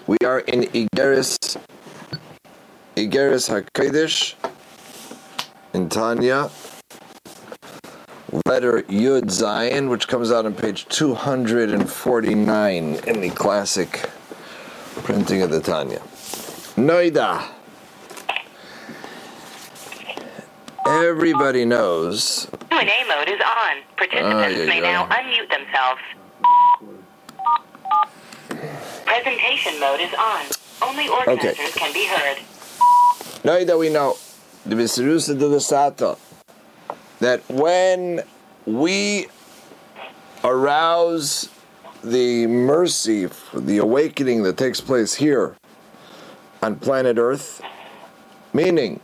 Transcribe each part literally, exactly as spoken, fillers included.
We are in Igeris, Igeris HaKodesh in Tanya, letter Yud Zayin, which comes out on page two hundred forty-nine in the classic printing of the Tanya. Noida. Everybody knows. Q and A mode is on. Participants Oh, yeah, may yeah. now unmute themselves. Presentation mode is on. Only organizers Okay. can be heard. Noida, we know the Vesirusa de la Sata, that when we arouse the mercy, the awakening that takes place here on planet Earth, meaning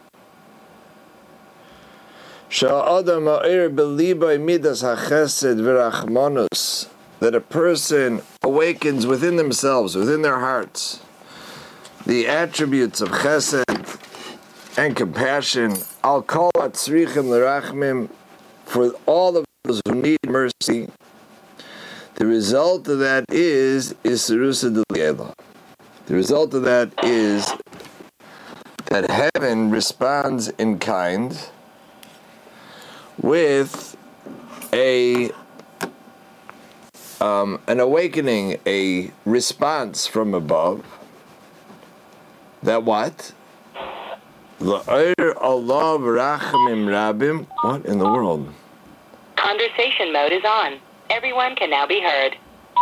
Sha'adam ha'ir b'libay midas ha'chesed v'rachmanus, that a person awakens within themselves, within their hearts, the attributes of chesed and compassion, al kol atzrichim l'rachmim, for all of those who need mercy. The result of that is Isirusa D'Liela. The result of that is that heaven responds in kind with a um, an awakening, a response from above. That what? L'oir Allah v'rachamim rabim. What in the world? Conversation mode is on. Everyone can now be heard.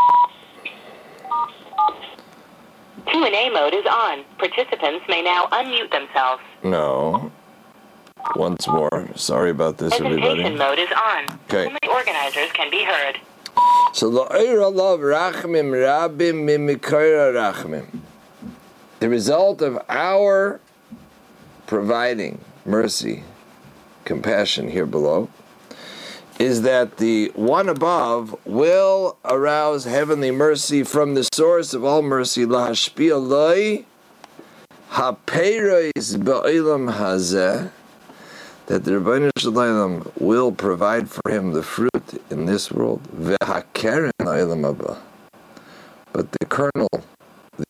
Q and A mode is on. Participants may now unmute themselves. No. Once more. Sorry about this, everybody. Presentation mode is on. Okay. Only organizers can be heard. So l'oir Allah v'rachamim rabim mimikoira rachmim. The result of our providing mercy, compassion here below, is that the one above will arouse heavenly mercy from the source of all mercy, lahashpia loi hapeiros ba'ilam hazeh, that the Rebbeinu Shalom will provide for him the fruit in this world, v'hakeren la'ilam haba, but the kernel, the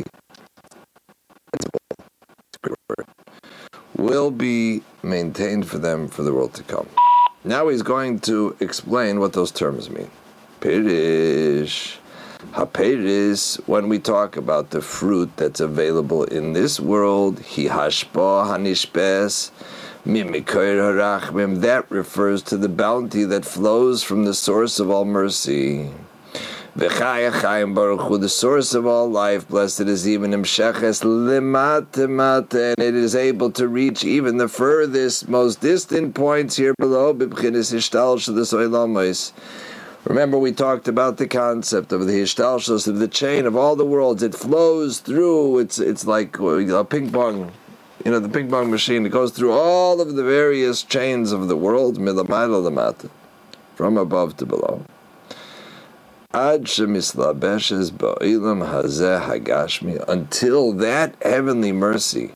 principle, will be maintained for them for the world to come. Now he's going to explain what those terms mean. Perish. Ha-perish, when we talk about the fruit that's available in this world, hi hashpa hanishpes, mimikoir harachmim, that refers to the bounty that flows from the source of all mercy. V'chaya chayim baruch hu, the source of all life, blessed is even imsheches limata mata, and it is able to reach even the furthest, most distant points here below. B'bchinis hishtalshus oilamos. Remember, we talked about the concept of the hishtalshus, of the chain of all the worlds. It flows through. It's it's like a ping pong, you know, the ping pong machine. It goes through all of the various chains of the world, milamayla lamata, from above to below. Ad shemislabeshes ba'ilam hazeh hagashmi, until that heavenly mercy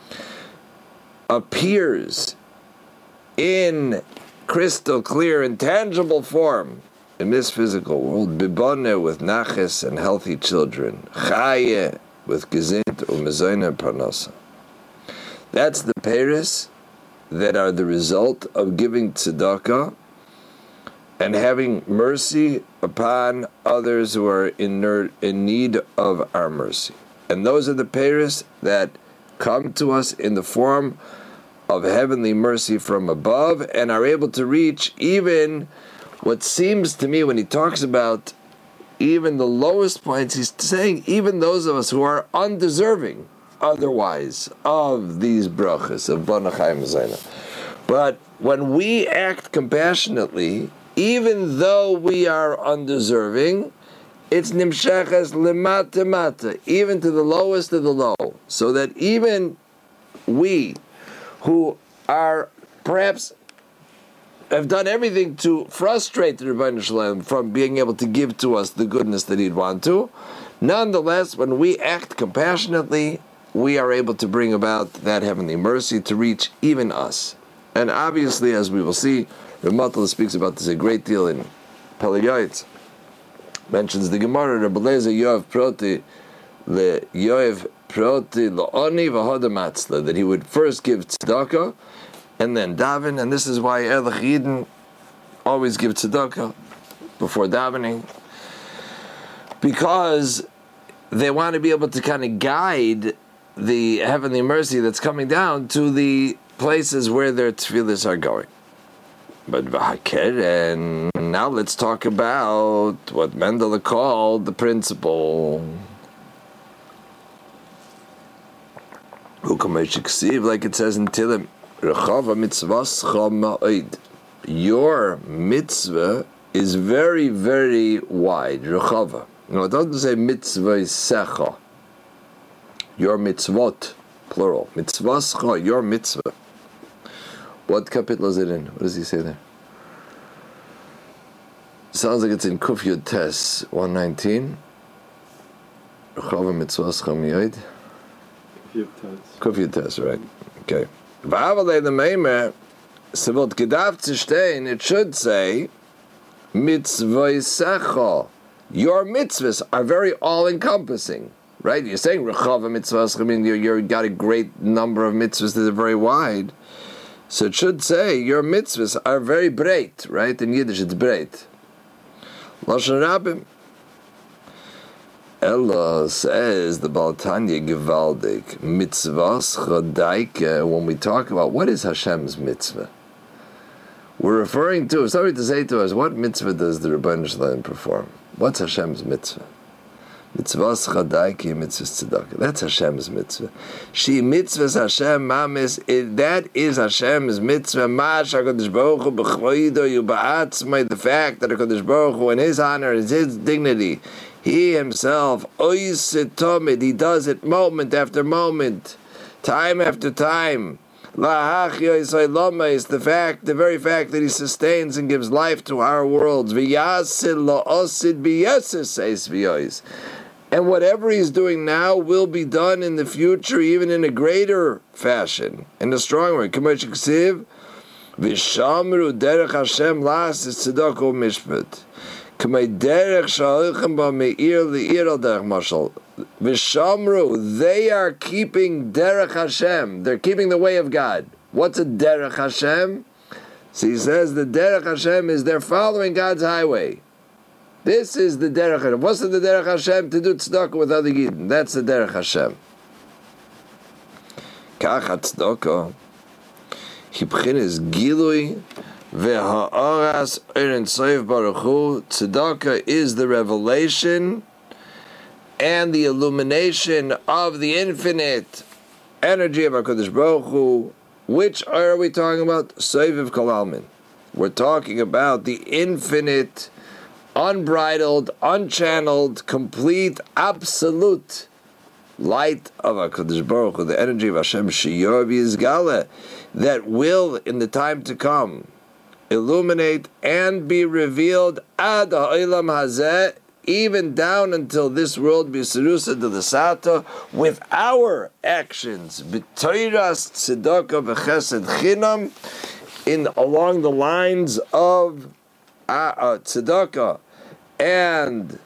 appears in crystal clear and tangible form in this physical world, bibone, with naches and healthy children, chaye, with gezint umezoyne parnasa. That's the peiros that are the result of giving tzedakah and having mercy upon others who are in, ner- in need of our mercy. And those are the peiros that come to us in the form of heavenly mercy from above and are able to reach even what seems to me, when he talks about even the lowest points, he's saying even those of us who are undeserving otherwise of these brachas, of Bana Chaim Zayna. But when we act compassionately, even though we are undeserving, it's nimshachas lemata mata, even to the lowest of the low, so that even we, who are perhaps have done everything to frustrate the Rebbeinu Shalom from being able to give to us the goodness that he'd want to, nonetheless, when we act compassionately, we are able to bring about that heavenly mercy to reach even us. And obviously, as we will see, Ramatala speaks about this a great deal in Pele Yoetz. Mentions the Gemara, Rebbe Lezer Yoav Proti, le yoev proti lo'oni v'hoda matzla, that he would first give tzedakah and then daven, and this is why Erlich Yidden always give tzedakah before davening, because they want to be able to kind of guide the heavenly mercy that's coming down to the places where their tefillahs are going. But and now let's talk about what Mendele called the principle. Like it says in Tilim, your mitzvah is very, very wide. Rechava. No, it doesn't say mitzvah secha. Your mitzvot, plural. Mitzvah, your mitzvah. What capital is it in? What does he say there? Sounds like it's in Kuf Yud Tes one nineteen. Rechava mitzvah yoid. Kuf Yud Tes, right? Okay. V'avalei the meimer, sevot gedav tzishtein, it should say mitzvah secha. Your mitzvahs are very all-encompassing, right? You're saying rechava mitzvahs. I mean, you you got a great number of mitzvahs that are very wide. So it should say your mitzvahs are very breit, right? In Yiddish, it's breit. Lashon Rabbim. Ella says the Baal Tanya Gevaldik mitzvahs chadaike. When we talk about what is Hashem's mitzvah, we're referring to, if somebody to say to us, what mitzvah does the Rebbeinu Shalom perform? What's Hashem's mitzvah? Mitzvahs chadaike, mitzvahs tzedakah. That's Hashem's mitzvah. She mitzvahs Hashem mamis. That is Hashem's mitzvah. Mash HaKadosh Baruch Hu b'chvoido yuba'atzmai. The fact that HaKadosh Baruch Hu, in His honor, in His dignity, He Himself, oisit tomid, He does it moment after moment, time after time. Lahach is the fact, the very fact that He sustains and gives life to our worlds. V'yasid la'osid b'yeses says v'yois. And whatever He's doing now will be done in the future, even in a greater fashion, in a strong way. K'mosh ksiv, v'shamru derech Hashem las is tzedakah mishpat. K'may derech sha'alichem ba me'ir li'ir al derech mashal. V'shamru, they are keeping derech Hashem. They're keeping the way of God. What's a derech Hashem? So he says the derech Hashem is they're following God's highway. This is the derech Hashem. What's the derech Hashem? To do tzedakah with other Yidden. That's the derech Hashem. Kach tzedakah. Hibchin is gilui v'ha'aras erin soif baruch hu. Tzedakah is the revelation and the illumination of the infinite energy of HaKadosh Baruch Hu. Which are we talking about? Soiviv Kol Almin. We're talking about the infinite, unbridled, unchanneled, complete, absolute light of HaKadosh Baruch Hu, the energy of Hashem Shiyor V'Yizgale, that will, in the time to come, illuminate and be revealed ad ha'olam hazeh, even down until this world be serusa de l'sata, with our actions, b'toiras tzedakah v'chesed chinam, in along the lines of uh, uh, tzedakah and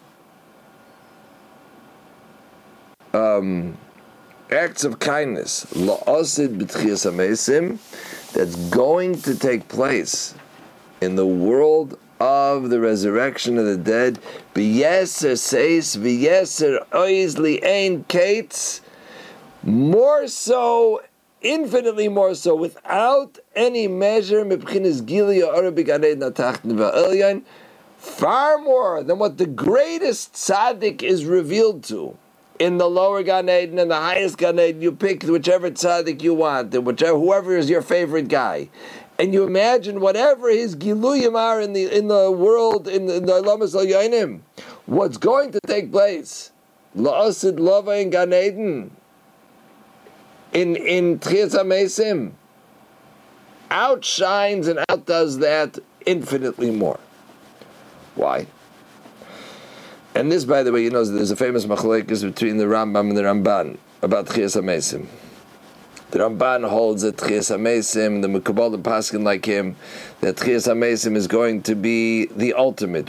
um, acts of kindness, la'asid b'tchias hamesim, that's going to take place in the world of the resurrection of the dead. B'yeser seis v'yeser oizli ein kates, more so, infinitely more so, without any measure, mebchinas gili ha'ara b'gan eden ha'tachton v'elyon, far more than what the greatest tzaddik is revealed to in the lower Gan Eden and the highest Gan Eden. You pick whichever tzaddik you want, and whichever whoever is your favorite guy, and you imagine whatever his giluyim are in the in the world, in the, in the Lamas al Yainim, what's going to take place, la'asid lava in Gan Eden, in in Tchias HaMesim, outshines and outdoes that infinitely more. Why? And this, by the way, you know, there's a famous machlokes between the Rambam and the Ramban about Tchias HaMesim. The Ramban holds that Tchias HaMesim, the Mekubal, the Paskin like him, that Tchias HaMesim is going to be the ultimate.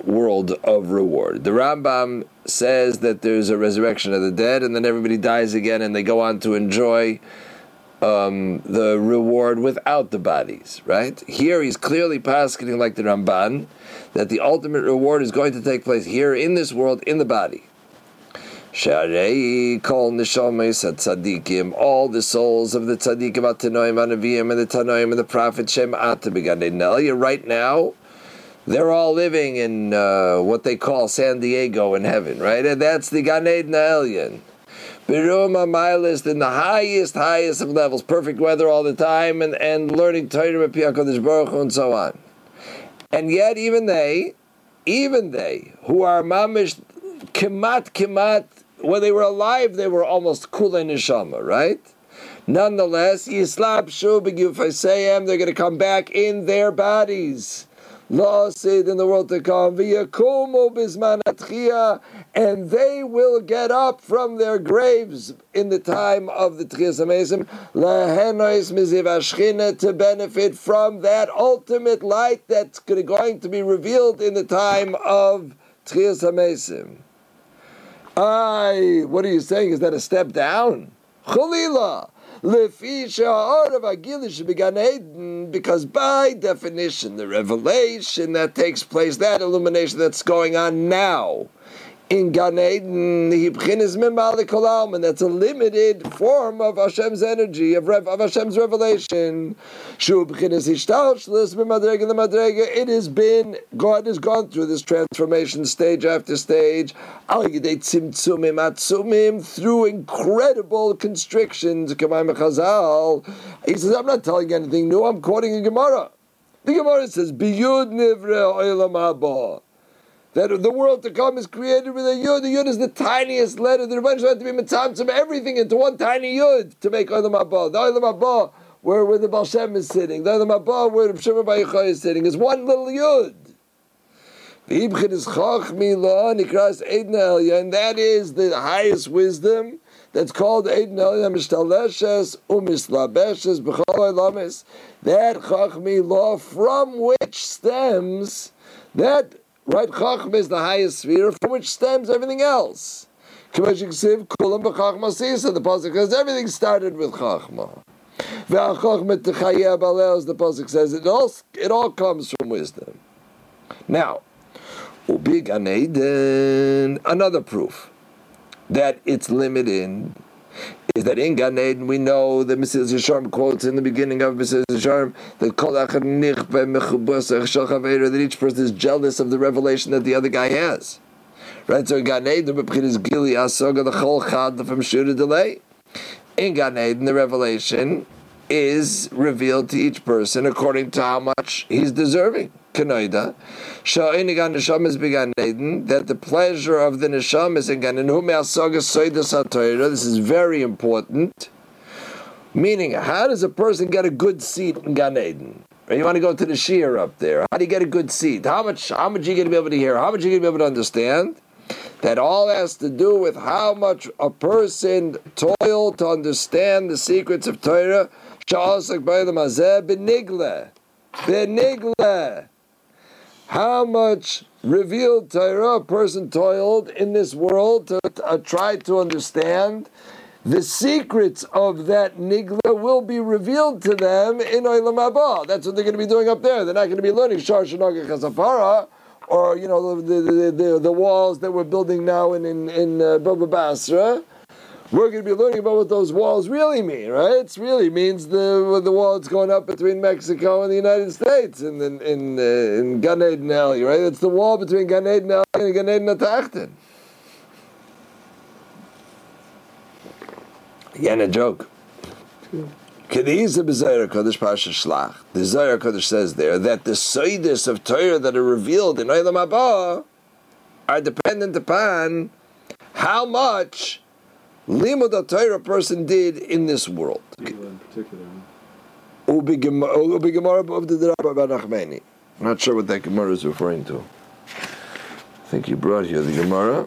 world of reward. The Rambam says that there's a resurrection of the dead, and then everybody dies again, and they go on to enjoy um, the reward without the bodies, right? Here he's clearly paskening like the Ramban, that the ultimate reward is going to take place here in this world, in the body. Sharei kol neshamas tzaddikim, all the souls of the tzaddikim, atanoim, anavim, and the tanoim, and the prophets, shem ata b'gan eden. Right now, they're all living in uh, what they call San Diego in heaven, right? And that's the Gan Eden Elyon. Biruma Milas, in the highest, highest of levels, perfect weather all the time, and, and learning Torah B'Piyah Kodesh Baruch Hu, and so on. And yet, even they, even they, who are mamish kimat kimat, when they were alive, they were almost kulei neshama, right? Nonetheless, Yislab Shu b'Gufaseyem, they're going to come back in their bodies. Law said in the world to come, v'yakumu bisman atchiyah, and they will get up from their graves in the time of the Tchiyas HaMesim, lahenois miziv hashchina, to benefit from that ultimate light that's going to be revealed in the time of Tchiyas HaMesim. Aye, what are you saying? Is that a step down? Chulila. Because by definition, the revelation that takes place, that illumination that's going on now in Gan Eden, and that's a limited form of Hashem's energy, of, Rev, of Hashem's revelation. It has been, God has gone through this transformation stage after stage, through incredible constrictions. He says, I'm not telling you anything new, I'm quoting a Gemara. The Gemara says, Biyud nivre olam haba, that the world to come is created with a yud. The yud is the tiniest letter. The Rebbeinu had to be mitzamtzim everything into one tiny yud to make olam haba. The olam haba, where, where the Baal Shem is sitting, the olam haba, where the Shimon Bar Yochai is sitting, is one little yud. And that is the highest wisdom that's called Eidn Elyon Mishtaleshes Umislabeshes B'chol Olamis. That Chachmi law from which stems that. Right, Chachma is the highest sphere from which stems everything else. The pasuk says everything started with Chachma. The pasuk says it all it all comes from wisdom. Now, another proof that it's limited is that in Gan Eden we know that Mishnah Yesharim quotes in the beginning of Mishnah Yesharim that that each person is jealous of the revelation that the other guy has. Right? So in Gan Eden, in Gan Eden, the revelation is revealed to each person according to how much he's deserving. Kanoida, that the pleasure of the neshama is in Gan Eden. This is very important. Meaning, how does a person get a good seat in Gan Eden? You want to go to the shiur up there. How do you get a good seat? How much? How much are you going to be able to hear? How much are you going to be able to understand? That all has to do with how much a person toiled to understand the secrets of Torah. Benigle, benigle. How much revealed Torah a person toiled in this world to uh, try to understand. The secrets of that nigla will be revealed to them in Olam Haba. That's what they're going to be doing up there. They're not going to be learning Shar Shanaga Chasafara, or you know the the, the the walls that we're building now in in, in uh, Baba Basra. We're going to be learning about what those walls really mean, right? It really means the the wall that's going up between Mexico and the United States in in in, uh, in Gan Eden Alley, right? It's the wall between Gan Eden Alley and Gan Eden Atachten. Again, a joke. The Zohar Kodesh says there that the Seidos of Torah that are revealed in Olam Haba are dependent upon how much Limud Torah a person did in this world. In particular. I'm not sure what that Gemara is referring to. I think you brought here the Gemara.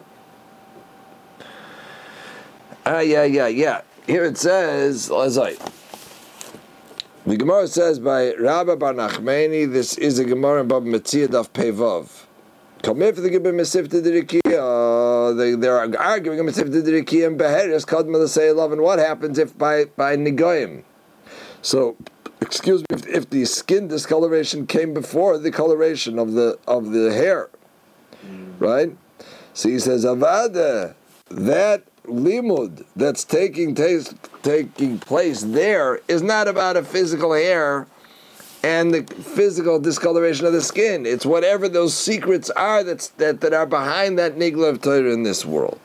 Ah, yeah, yeah, yeah. Here it says, Lazai. The Gemara says by Rabbi Bar Nachmani, this is a Gemara in Baba Metzia Daf Pevav. Come if they give him a sifted rikia, they they're arguing him a sifted rikia and beheres kadma the say love. And what happens if by by nigoyim? So, excuse me, if, if the skin discoloration came before the coloration of the of the hair, mm. right? So he says avada, that limud that's taking taste, taking place there is not about a physical hair and the physical discoloration of the skin. It's whatever those secrets are that's, that, that are behind that nigla of Torah in this world.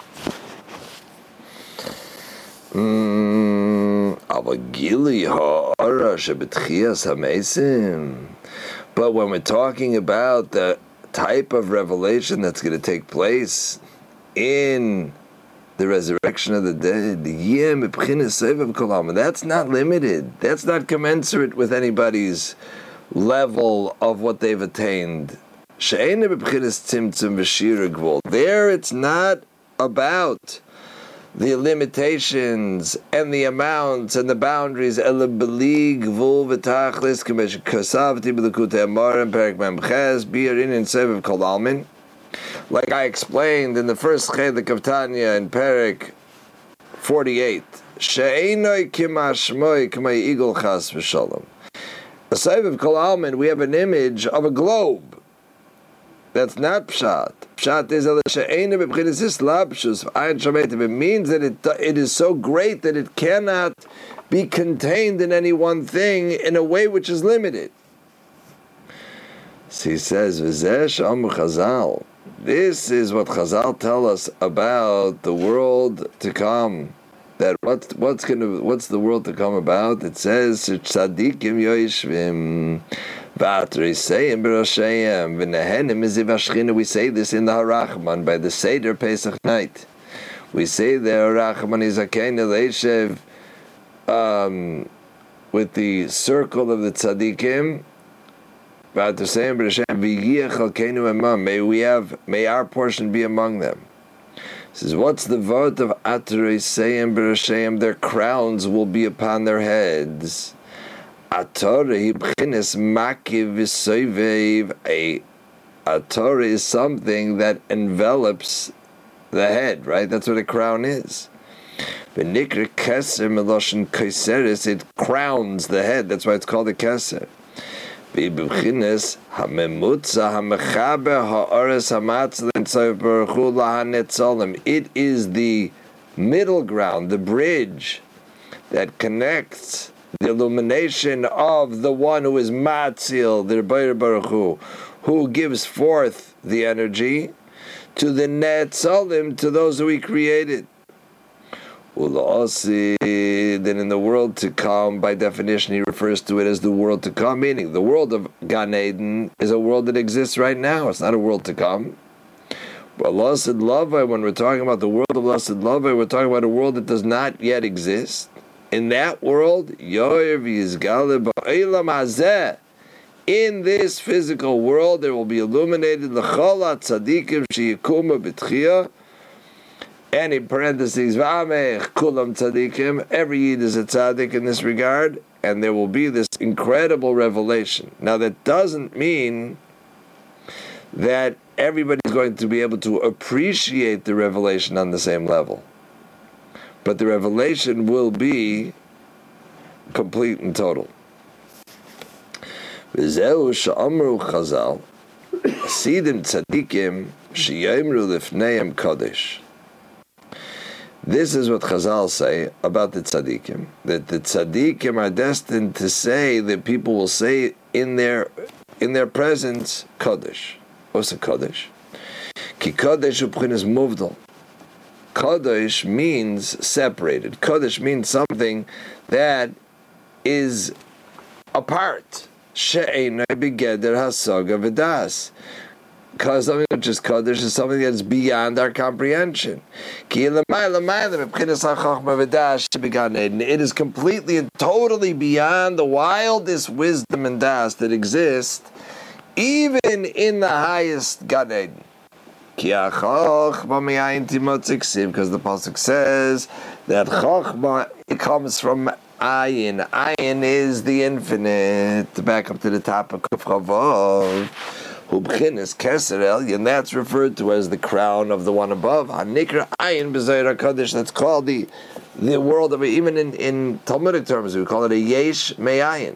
Mm, but when we're talking about the type of revelation that's going to take place in the resurrection of the dead, that's not limited. That's not commensurate with anybody's level of what they've attained. There it's not about the limitations and the amounts and the boundaries. Like I explained in the first chelik of Tanya in Perek forty-eight, she'enoi kimashmoi k'may igul chas v'shalom. Aside of Kol Almin, we have an image of a globe. That's not pshat. Pshat is she'enoi b'bchinas islabshus v'ayin shametim. It means that it it is so great that it cannot be contained in any one thing in a way which is limited. So he says, V'zeh she'amu Chazal. This is what Chazal tell us about the world to come. That what's what's gonna what's the world to come about? It says tzadikim yoishvim v'atreisayim b'roshayim v'nehenim miziv hashchina. We say this in the Harachman by the Seder Pesach night. We say the Harachman is akein leishev um with the circle of the tzadikim. May we have, may our portion be among them. It says, what's the vote of Atarei Seyim B'Rasheim? Their crowns will be upon their heads. Atarei b'chinas makiv v'soivev. A Atarei is something that envelops the head, right? That's what a crown is. V'nikra keser meloshen kaiseris. It crowns the head. That's why it's called a keser. It is the middle ground, the bridge that connects the illumination of the one who is Matzil, the Rebbeinu Baruch Hu, who gives forth the energy, to the Netzalim, to those who he created. Then in the world to come, by definition, he refers to it as the world to come, meaning the world of Gan Eden is a world that exists right now. It's not a world to come. But Lasid Lavai, when we're talking about the world of Lasid Lavai, we're talking about a world that does not yet exist. In that world, in this physical world, there will be illuminated l'cholat tzadikim sheyikuma b'tchiyah. And in parentheses, v'amech kulam tzadikim, every yid is a tzadik in this regard, and there will be this incredible revelation. Now that doesn't mean that everybody's going to be able to appreciate the revelation on the same level. But the revelation will be complete and total. V'zehu sha'amru chazal, sidim tzadikim sheyemru lifneim kodesh. This is what Chazal say about the tzaddikim, that the tzaddikim are destined to say, that people will say in their in their presence, Kodesh. What's a Kodesh? Ki Kodesh u'pchinas muvdal. Kodesh means separated. Kodesh means something that is apart. She'einai b'geder hasaga v'das. Because something which is Kodesh is something that is beyond our comprehension. It is completely and totally beyond the wildest wisdom and das that exist, even in the highest Gan Eden. Because the pasuk says that Chochmah, it comes from Ayin. Ayin is the infinite. Back up to the top of Kuf Chavav. Hu b'chinas keser elyon, and that's referred to as the crown of the one above. Hanikra ayin b'Zohar HaKadosh, that's called the the world of, even in, in Talmudic terms, we call it a yesh me'ayin.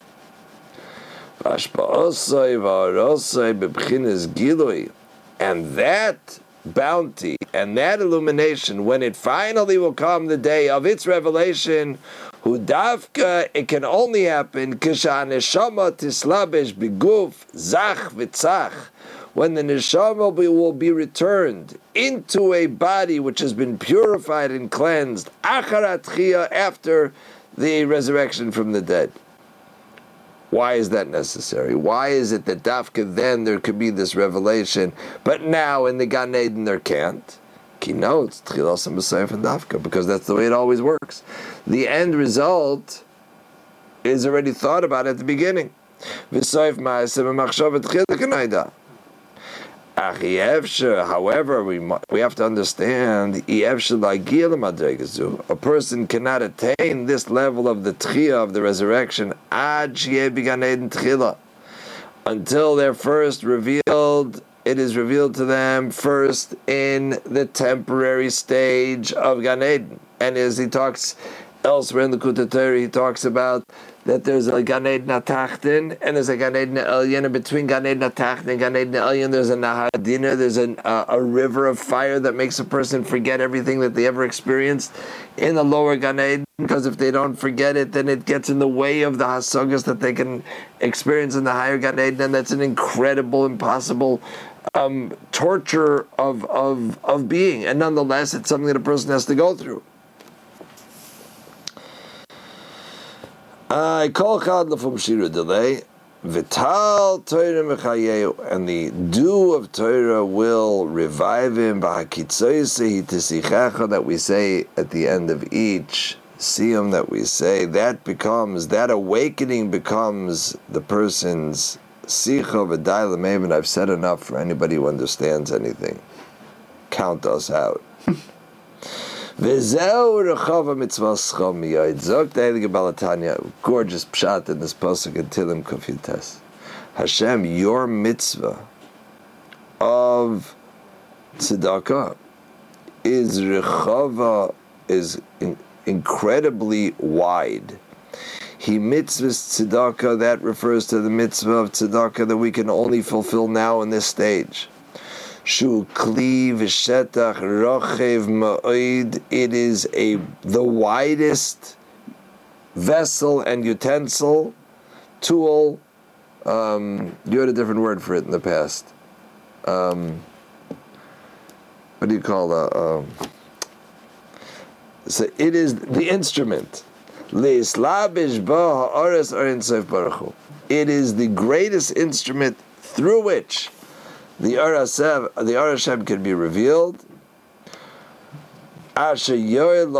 V'ashpa'osai v'arosai b'chinas gilui, and that bounty and that illumination, when it finally will come, the day of its revelation, hu davka, it can only happen kisha neshama tislabesh b'guf zach v'tzach, when the neshama will be returned into a body which has been purified and cleansed acharat tchiyah, after the resurrection from the dead. Why is that necessary? Why is it that dafka then there could be this revelation, but now in the Gan Eden there can't? Ki no, it's tchilas and b'sayif and dafka, because that's the way it always works. The end result is already thought about at the beginning. V'sayif ma'aseh b'machshava tchila k'nayda. However, we we have to understand, a person cannot attain this level of the tchiyah, of the resurrection, until they're first revealed. It is revealed to them first in the temporary stage of Gan Eden. And as he talks elsewhere in the Likutei Torah, he talks about that there's a Gan Eden HaTachtin and there's a Gan Eden HaElyon, and between Gan Eden HaTachtin and Gan Eden HaElyon there's a Nahar Dinah, there's an, uh, a river of fire that makes a person forget everything that they ever experienced in the lower Gan Eden, because if they don't forget it, then it gets in the way of the Hasagas that they can experience in the higher Gan Eden, and that's an incredible, impossible um, torture of, of, of being, and nonetheless it's something that a person has to go through. I call chad lefum shira delay, vital Torah mechayeu, and the dew of Torah will revive him. B'hakitzoysehi tisichecha, that we say at the end of each siyum, that we say, that becomes, that awakening becomes the person's sicha v'day l'meimen. I've said enough for anybody who understands anything. Count us out. V'zeu rechava mitzvah schom miyod. Zog the Heilige Baal HaTanya, gorgeous pshat in this pasuk in Tilim Kuf Yutes. Hashem, your mitzvah of tzedakah is rechava, is in, incredibly wide. He mitzvahs tzedakah, that refers to the mitzvah of tzedakah that we can only fulfill now in this stage. Shu kli v'shetach rochev ma'od. It is a the widest vessel and utensil, tool. Um, you had a different word for it in the past. Um, what do you call that? Um, so it is the instrument. Le'islabish ba ha'aretz arin sof baruch hu. It is the greatest instrument through which the Or Hashem, the Or Hashem can be revealed. That's Hashem's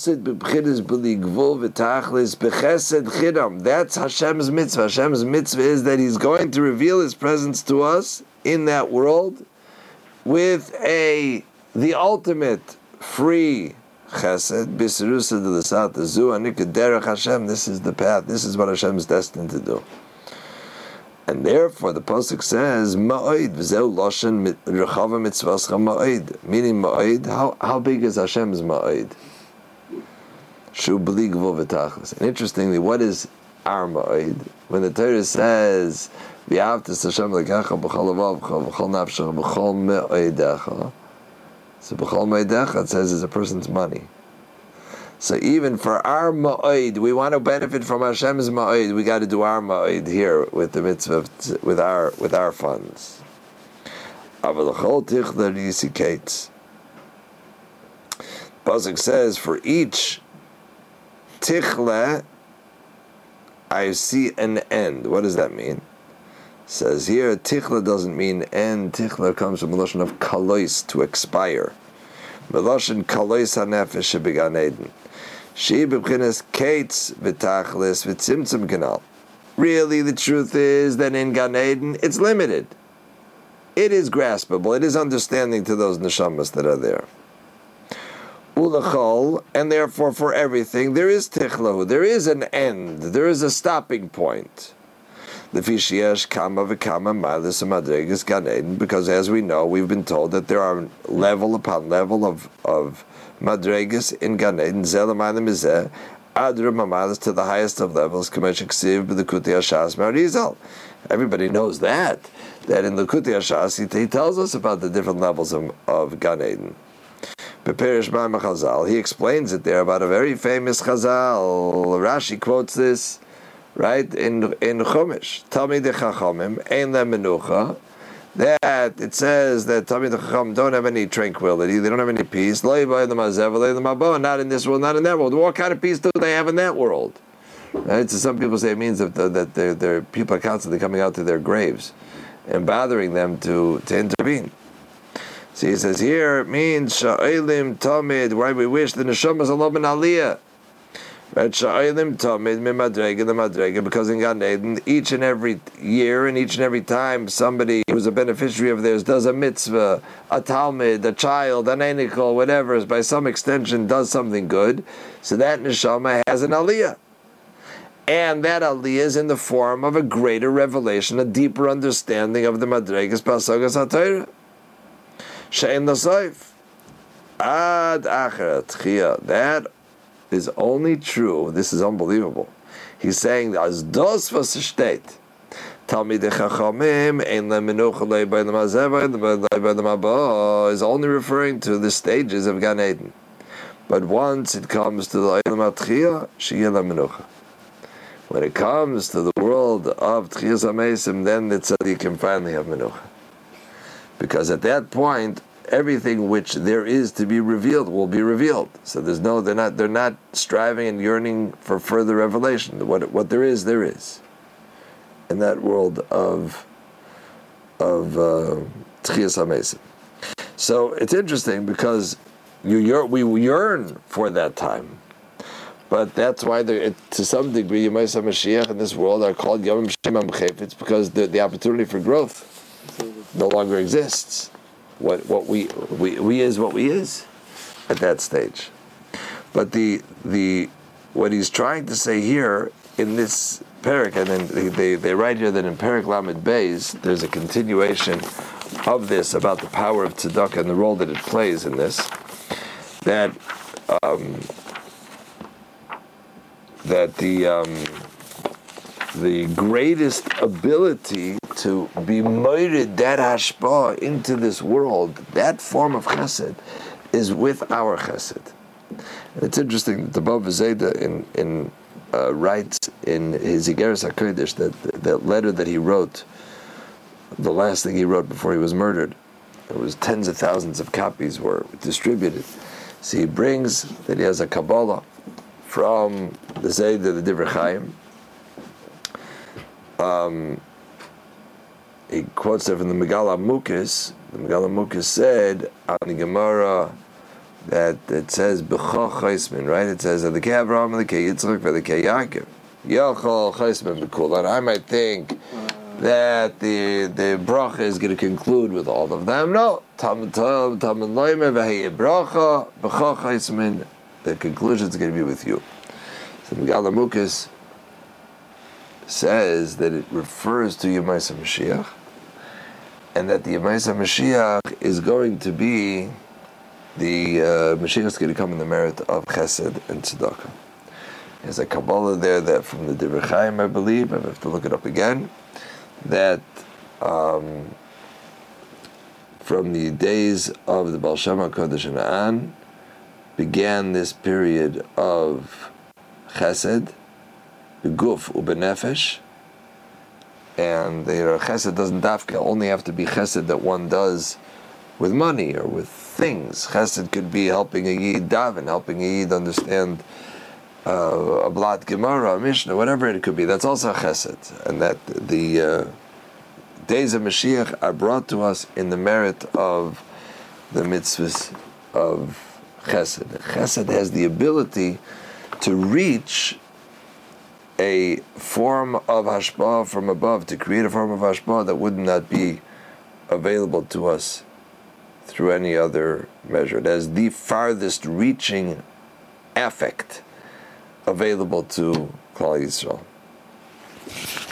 mitzvah. Hashem's mitzvah is that He's going to reveal His presence to us in that world with a the ultimate free chesed. This is the path. This is what Hashem is destined to do. And therefore, the pasuk says, "Ma'od v'zeu loshen rechava mitzvascha ma'od," meaning ma'od. How how big is Hashem's ma'od? Shu b'li gvul v'tachlis. And interestingly, what is our ma'od? When the Torah says, "V'yavtas Hashem l'kacha b'chol levavcha b'chol nafshecha b'chol me'odecha," so b'chol me'odecha it says is a person's money. So even for our ma'od, we want to benefit from Hashem's ma'od, we got to do our ma'od here with the mitzvah, with our with our funds. Pasuk says, for each tichle, I see an end. What does that mean? It says here, tichle doesn't mean end. Tichle comes from the lashon of kalois, to expire. Meloshin kalois hanefesh shebegan Eden. She b'chinas kates v'tachlis v'tzimtzum kanal. Really, the truth is that in Gan Eden, it's limited. It is graspable. It is understanding to those neshamas that are there. Ulachol, and therefore for everything, there is tichlahu. There is an end. There is a stopping point. Lefishiyesh kama v'kama ma'alis madregas Gan Eden, because as we know, we've been told that there are level upon level of of madregas in Gan Eden. Zelamayim mizeh adra ma'alis, to the highest of levels. Kameshik siv b'lekutei hashas me'arizal. Everybody knows that. That in Likutei Hashas he tells us about the different levels of, of Gan Eden. Beperish Ma'amar Chazal, he explains it there about a very famous Chazal. Rashi quotes this, right, in in Chumash. Talmidei Chachamim ein lehem menucha. That it says that Talmidei Chachamim don't have any tranquility, they don't have any peace. Lo yibay l'mazev, lo l'mabo, not in this world, not in that world. What kind of peace do they have in that world? Right? So some people say it means that the, that their their people are constantly coming out to their graves and bothering them to to intervene. So he says here it means sha'elim tamid, why we wish the neshamas Allah ben aliyah. Right, sha'elim tamid mimadrega the madrega, because in Gan Eden each and every year and each and every time somebody who's a beneficiary of theirs does a mitzvah, a talmid, a child, an enikol, whatever, by some extension does something good, so that neshama has an aliyah. And that aliyah is in the form of a greater revelation, a deeper understanding of the madregas pasagas haTorah. She'en l'soif ad acher tchiyah. That is only true. This is unbelievable. He's saying as dos was steht. Talmidei Chachamim ein lehem menucha lo yibay l'mazev lo yibay l'mabo is only referring to the stages of Gan Eden. But once it comes to the olam hatchiyah, she'yeh lehem menucha. When it comes to the world of Tchiyas HaMeisim, then the tzaddik can finally have menucha. Because at that point, everything which there is to be revealed will be revealed. So there's no, they're not, they're not striving and yearning for further revelation. What what there is, there is. In that world of of uh, Tchiyas HaMeisim. So it's interesting because you yearn, we yearn for that time. But that's why, it, to some degree, Yemais HaMashiach in this world are called Yom Shem HaMchefetz, because the, the opportunity for growth no longer exists. What what we we we is what we is at that stage. But the the what he's trying to say here in this parak, and then they, they, they write here that in Parak Lamed Beis there's a continuation of this about the power of tzedakah and the role that it plays in this. That um, that the um, the greatest ability to be moired that hashpah into this world, that form of chesed, is with our chesed. And it's interesting that the Bava Zeda in, in, uh, writes in his Igeres HaKodesh, that that letter that he wrote, the last thing he wrote before he was murdered, it was tens of thousands of copies were distributed. So he brings that he has a Kabbalah from the Zeda, the Divrei Chaim. Um, he quotes it from the Megala Mukis. The Megala Mukis said on the Gemara that it says B'cha Chaismin, right? It says the Kei Avraham, the Kei Yitzchak, the Kei Yaakov. Yochel Chaismin B'kul. And I might think that the the bracha is going to conclude with all of them. No, Tam Tam Tam Loimer V'Hei Bracha B'cha Chaismin. The conclusion is going to be with you. So Megala Mukis says that it refers to Yemais HaMashiach, and that the Yemais HaMashiach is going to be the uh, Mashiach is going to come in the merit of Chesed and Tzedakah. There's a Kabbalah there that from the Divrei Chaim, I believe, I have to look it up again, that um, from the days of the Baal Shem HaKadosh and An began this period of Chesed, Guf ubenefesh, and the chesed doesn't dafka only have to be chesed that one does with money or with things. Chesed could be helping a yid daven, helping a yid understand uh, a blat gemara, a mishnah, whatever it could be. That's also chesed, and that the uh, days of Mashiach are brought to us in the merit of the mitzvahs of chesed. Chesed has the ability to reach a form of hashpah from above, to create a form of hashpah that would not be available to us through any other measure. It has the farthest reaching affect available to Klal Yisrael.